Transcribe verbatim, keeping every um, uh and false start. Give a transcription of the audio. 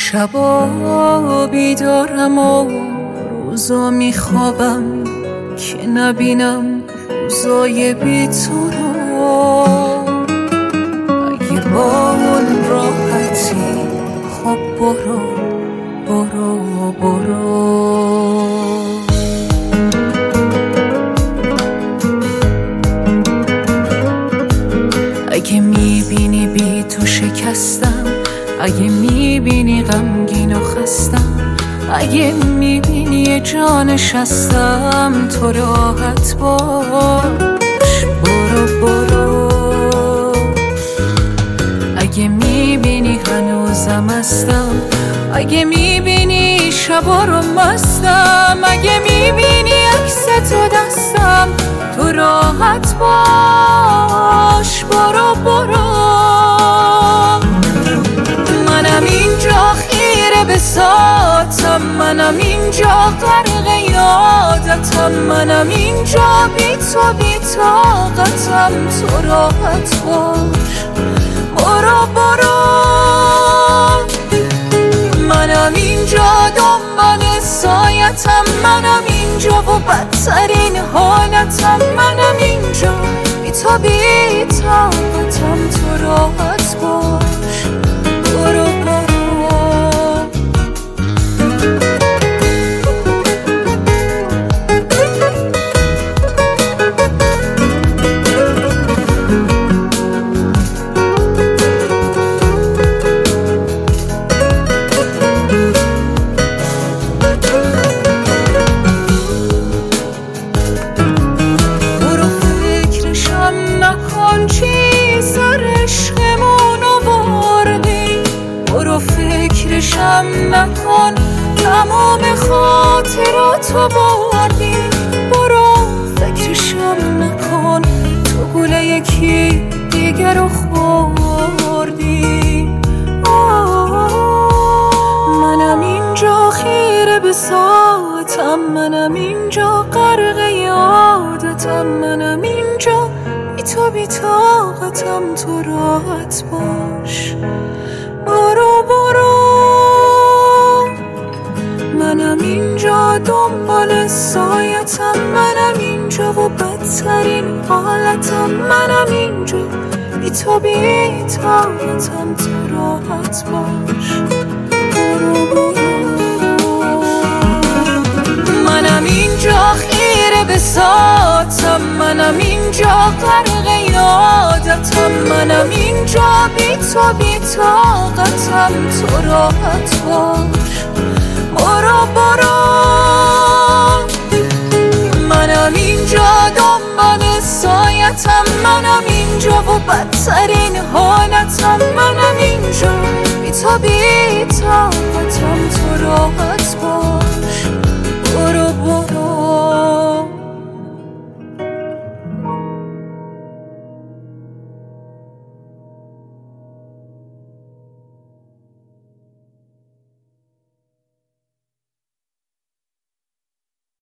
شبا بیدارم و روزا میخوابم که نبینم روزای بی تو رو. اگه با اون راحتی خب برو برو برو. اگه میبینی بی تو شکستم، اگه میبینی غمگین و خستم، اگه میبینی یه جا نشستم، تو راحت باش برو برو. اگه میبینی هنوزم هستم، اگه میبینی شبا رو مستم، اگه میبینی عکس تو دستم، تو راحت باش برو برو. منم اینجا خیره به ذاتم، منم اینجا غرق یادتم، منم اینجا بی تو بی طاقتم، تو راحت باش برو برو. منم اینجا دنبال سایتم، منم اینجا و بدترین حالتم، منم اینجا بی تو بی طاقتم، تو راحت باش برو برو. فکرشم نکن تمام خاطراتو بردی، برو فکرشم نکن تو گوله یکی دیگر رو خوردی. منم اینجا خیره به ذاتم، منم اینجا غرق یادتم، منم اینجا بی تو بی طاقتم، تو راحت باش برو برو. منم اینجا دنبال سایتم، منم اینجا و بدترین حالتم، منم اینجا بی تو بی طاقتم، تو راحت باش برو برو. منم اینجا خیره به ذاتم، منم اینجا غرق یادتم، منم اینجا بی تو بی طاقتم، تو راحت باش برو برو. منم اینجا دنبال سایتم، منم اینجا و بدترین حالتم، منم اینجا بی تو بی طاقتم، تو راحت باش.